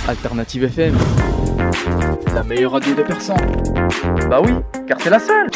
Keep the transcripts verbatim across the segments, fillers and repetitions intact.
Alternative F M, la meilleure radio de Persan. Bah oui, car c'est la seule.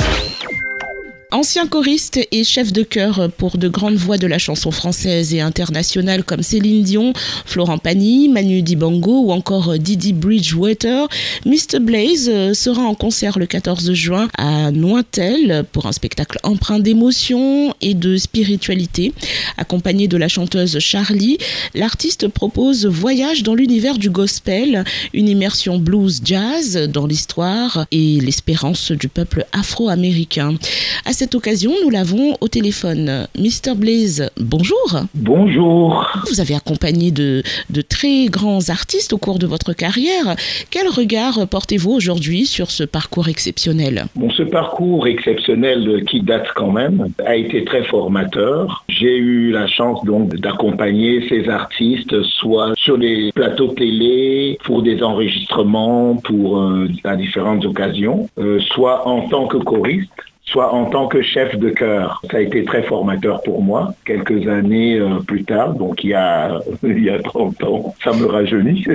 Ancien choriste et chef de chœur pour de grandes voix de la chanson française et internationale comme Céline Dion, Florent Pagny, Manu Dibango ou encore Didi Bridgewater, mister Blaze sera en concert le quatorze juin à Nointel pour un spectacle empreint d'émotion et de spiritualité. Accompagné de la chanteuse Charlie, l'artiste propose Voyage dans l'univers du gospel, une immersion blues-jazz dans l'histoire et l'espérance du peuple afro-américain. À cette occasion, nous l'avons au téléphone. mister Blaze, bonjour. Bonjour. Vous avez accompagné de, de très grands artistes au cours de votre carrière. Quel regard portez-vous aujourd'hui sur ce parcours exceptionnel ? Bon, ce parcours exceptionnel qui date quand même a été très formateur. J'ai eu la chance donc d'accompagner ces artistes, soit sur les plateaux télé, pour des enregistrements, pour euh, à différentes occasions, euh, soit en tant que choriste, soit en tant que chef de chœur. Ça a été très formateur pour moi, quelques années euh, plus tard, donc il y a, il y a trente ans, ça me rajeunit.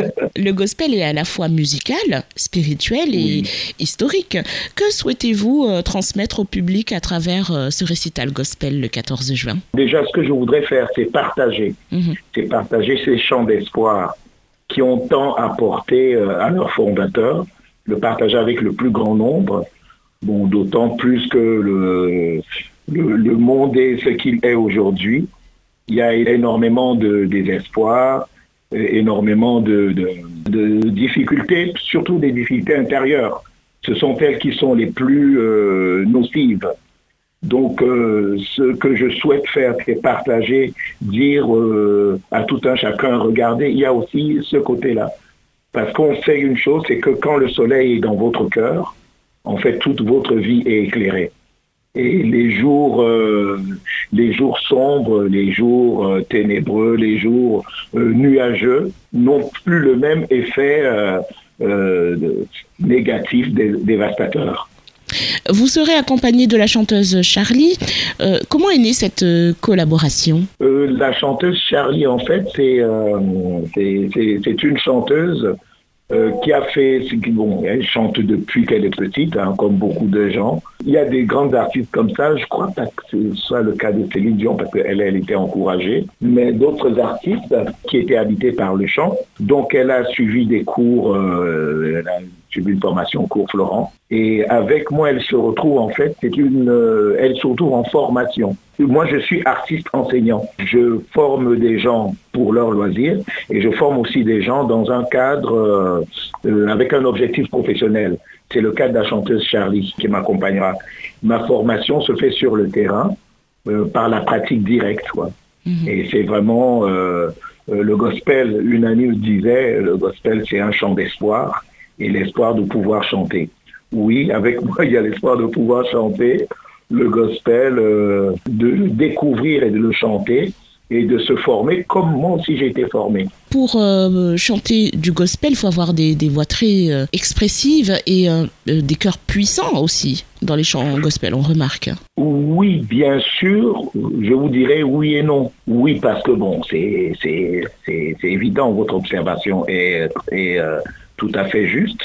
Le gospel est à la fois musical, spirituel et oui. historique. Que souhaitez-vous euh, transmettre au public à travers euh, ce récital gospel le quatorze juin ? Déjà, ce que je voudrais faire, c'est partager. Mm-hmm. C'est partager ces chants d'espoir qui ont tant apporté euh, à leurs fondateurs, le partager avec le plus grand nombre. Bon, d'autant plus que le, le, le monde est ce qu'il est aujourd'hui. Il y a énormément de désespoir, énormément de, de, de difficultés, surtout des difficultés intérieures. Ce sont elles qui sont les plus euh, nocives. Donc, euh, ce que je souhaite faire, c'est partager, dire euh, à tout un chacun, regardez, il y a aussi ce côté-là. Parce qu'on sait une chose, c'est que quand le soleil est dans votre cœur, en fait, toute votre vie est éclairée. Et les jours, euh, les jours sombres, les jours euh, ténébreux, les jours euh, nuageux n'ont plus le même effet euh, euh, négatif, dé- dévastateur. Vous serez accompagné de la chanteuse Charlie. Euh, comment est née cette euh, collaboration ? euh, La chanteuse Charlie, en fait, c'est, euh, c'est, c'est, c'est une chanteuse Euh, qui a fait, bon, elle chante depuis qu'elle est petite, hein, comme beaucoup de gens. Il y a des grands artistes comme ça, je crois pas que ce soit le cas de Céline Dion, parce qu'elle elle était encouragée, mais d'autres artistes qui étaient habités par le chant. Donc elle a suivi des cours, euh, elle a suivi une formation au cours Florent. Et avec moi, elle se retrouve en fait, c'est une, euh, elle se retrouve en formation. Moi, je suis artiste enseignant. Je forme des gens pour leur loisir et je forme aussi des gens dans un cadre euh, euh, avec un objectif professionnel. C'est le cas de la chanteuse Charlie qui m'accompagnera. Ma formation se fait sur le terrain euh, par la pratique directe, quoi. Mm-hmm. Et c'est vraiment euh, euh, le gospel. Une amie me disait, le gospel, c'est un chant d'espoir et l'espoir de pouvoir chanter. Oui, avec moi, il y a l'espoir de pouvoir chanter le gospel, euh, de le découvrir et de le chanter et de se former comme moi aussi j'ai été formé. Pour euh, chanter du gospel, il faut avoir des, des voix très euh, expressives et euh, des chœurs puissants aussi dans les chants gospel, on remarque. Oui, bien sûr, je vous dirais oui et non. Oui, parce que bon, c'est, c'est, c'est, c'est évident, votre observation est, est euh, tout à fait juste.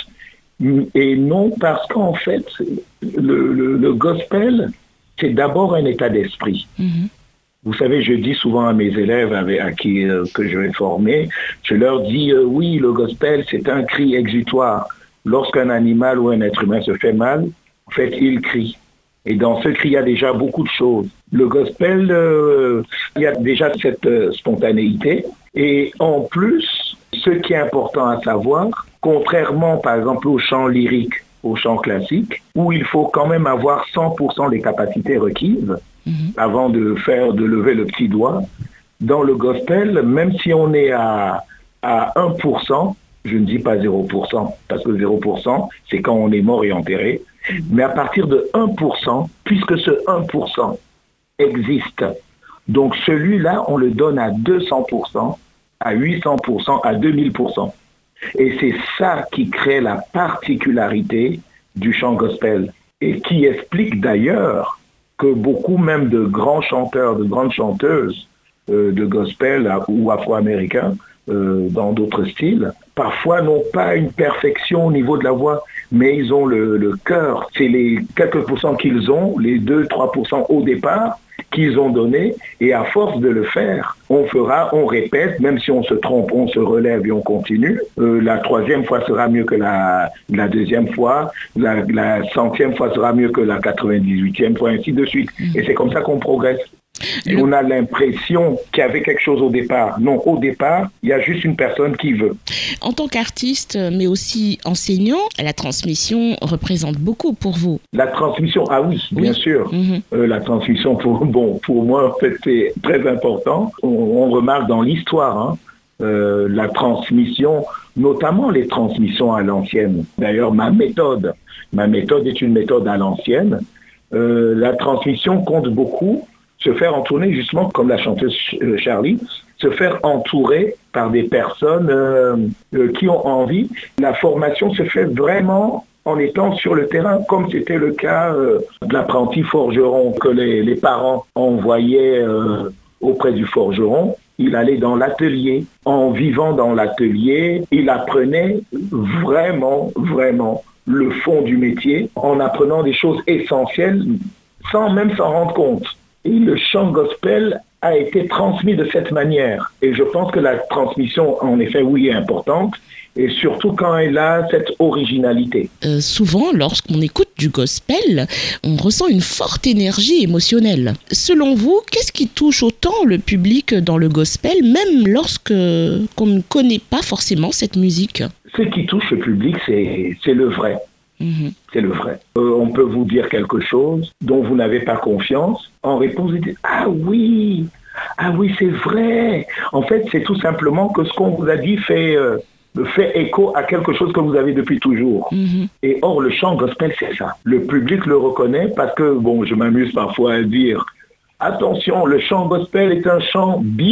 Et non, parce qu'en fait, le, le, le gospel, c'est d'abord un état d'esprit. Mm-hmm. Vous savez, je dis souvent à mes élèves avec, à qui euh, que je vais former, je leur dis, euh, oui, le gospel, c'est un cri exutoire. Lorsqu'un animal ou un être humain se fait mal, en fait, il crie. Et dans ce cri, il y a déjà beaucoup de choses. Le gospel, euh, il y a déjà cette euh, spontanéité. Et en plus, ce qui est important à savoir, contrairement par exemple au chant lyrique, au chant classique, où il faut quand même avoir cent pour cent des capacités requises mmh. avant de faire, de lever le petit doigt, dans le gospel, même si on est à, à un pour cent, je ne dis pas zéro pour cent, parce que zéro pour cent, c'est quand on est mort et enterré, mmh. mais à partir de un pour cent, puisque ce un pour cent existe, donc celui-là, on le donne à deux cents pour cent, à huit cents pour cent, à deux mille pour cent. Et c'est ça qui crée la particularité du chant gospel et qui explique d'ailleurs que beaucoup même de grands chanteurs, de grandes chanteuses euh, de gospel ou afro-américains euh, dans d'autres styles, parfois n'ont pas une perfection au niveau de la voix, mais ils ont le, le cœur. C'est les quelques pourcents qu'ils ont, les deux à trois pour cent au départ, qu'ils ont donné, et à force de le faire, on fera, on répète, même si on se trompe, on se relève et on continue. Euh, la troisième fois sera mieux que la, la deuxième fois, la, la centième fois sera mieux que la quatre-vingt-dix-huitième fois, ainsi de suite. Et c'est comme ça qu'on progresse. Et on a l'impression qu'il y avait quelque chose au départ. Non, au départ, il y a juste une personne qui veut. En tant qu'artiste, mais aussi enseignant, la transmission représente beaucoup pour vous. La transmission, ah oui, oui. bien sûr. Mm-hmm. Euh, la transmission, pour, bon, pour moi, en fait, c'est très important. On, on remarque dans l'histoire, hein, euh, la transmission, notamment les transmissions à l'ancienne. D'ailleurs, ma méthode, ma méthode est une méthode à l'ancienne. Euh, la transmission compte beaucoup. Se faire entourer, justement, comme la chanteuse Charlie, se faire entourer par des personnes euh, euh, qui ont envie. La formation se fait vraiment en étant sur le terrain, comme c'était le cas euh, de l'apprenti forgeron que les, les parents envoyaient euh, auprès du forgeron. Il allait dans l'atelier. En vivant dans l'atelier, il apprenait vraiment, vraiment le fond du métier, en apprenant des choses essentielles, sans même s'en rendre compte. Et le chant gospel a été transmis de cette manière. Et je pense que la transmission, en effet, oui, est importante. Et surtout quand elle a cette originalité. Euh, souvent, lorsqu'on écoute du gospel, on ressent une forte énergie émotionnelle. Selon vous, qu'est-ce qui touche autant le public dans le gospel, même lorsque qu'on ne connaît pas forcément cette musique? Ce qui touche le public, c'est, c'est le vrai. Mmh. C'est le vrai. Euh, on peut vous dire quelque chose dont vous n'avez pas confiance. En réponse, vous dites « Ah oui, ah oui, c'est vrai !» En fait, c'est tout simplement que ce qu'on vous a dit fait, euh, fait écho à quelque chose que vous avez depuis toujours. Mmh. Et or, le chant gospel, c'est ça. Le public le reconnaît parce que, bon, je m'amuse parfois à dire « Attention, le chant gospel est un chant bio. »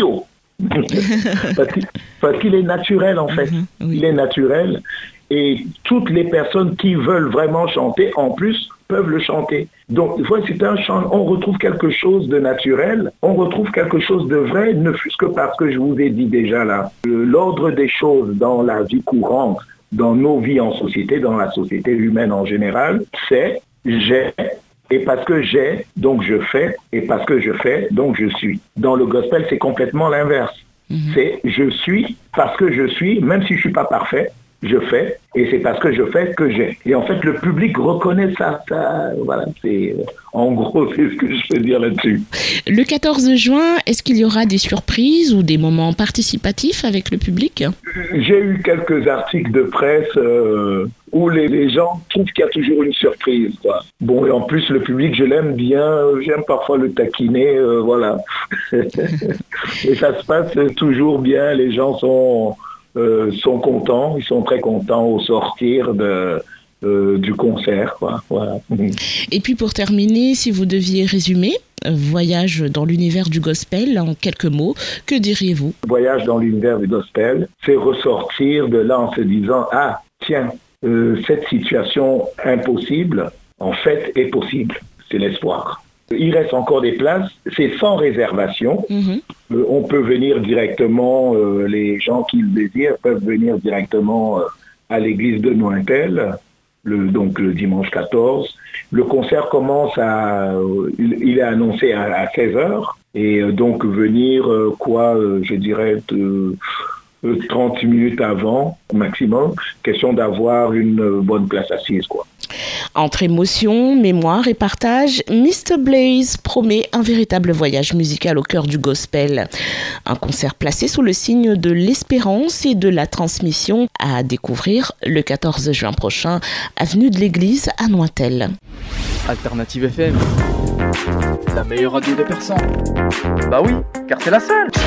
parce, qu'il, parce qu'il est naturel, en fait. Mmh, oui. Il est naturel. Et toutes les personnes qui veulent vraiment chanter, en plus, peuvent le chanter. Donc, une fois, c'est un chant, on retrouve quelque chose de naturel, on retrouve quelque chose de vrai, ne fût-ce que parce que je vous ai dit déjà là, l'ordre des choses dans la vie courante, dans nos vies en société, dans la société humaine en général, c'est j'ai, et parce que j'ai, donc je fais, et parce que je fais, donc je suis. Dans le gospel, c'est complètement l'inverse. Mm-hmm. C'est je suis parce que je suis, même si je ne suis pas parfait, je fais, et c'est parce que je fais que j'ai. Et en fait, le public reconnaît ça. ça voilà, c'est, en gros, c'est ce que je peux dire là-dessus. Le quatorze juin, est-ce qu'il y aura des surprises ou des moments participatifs avec le public? J'ai eu quelques articles de presse euh, où les, les gens trouvent qu'il y a toujours une surprise, quoi. Bon, et en plus, le public, je l'aime bien. J'aime parfois le taquiner, euh, voilà. Et ça se passe toujours bien. Les gens sont... Euh, sont contents, ils sont très contents au sortir de, euh, du concert, quoi. Voilà. Et puis pour terminer, si vous deviez résumer Voyage dans l'univers du gospel en quelques mots, que diriez-vous? Voyage dans l'univers du gospel, c'est ressortir de là en se disant « Ah, tiens, euh, cette situation impossible, en fait, est possible. » C'est l'espoir. Il reste encore des places, c'est sans réservation. Mmh. Euh, on peut venir directement, euh, les gens qui le désirent peuvent venir directement euh, à l'église de Nointel, le, donc le dimanche quatorze. Le concert commence à, euh, il, il est annoncé à, à seize heures, et euh, donc venir, euh, quoi, euh, je dirais, de, euh, trente minutes avant, maximum, question d'avoir une euh, bonne place assise, quoi. Entre émotion, mémoire et partage, mister Blaze promet un véritable voyage musical au cœur du gospel. Un concert placé sous le signe de l'espérance et de la transmission à découvrir le quatorze juin prochain, avenue de l'Église à Nointel. Alternative F M, la meilleure radio de Persan. Bah oui, car c'est la seule.